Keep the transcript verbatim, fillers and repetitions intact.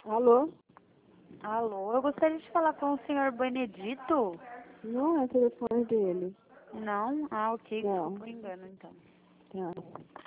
Alô? Alô, eu gostaria de falar com o senhor Benedito? Não é o telefone dele. Não? Ah, ok, Não. desculpa o engano então. Tá.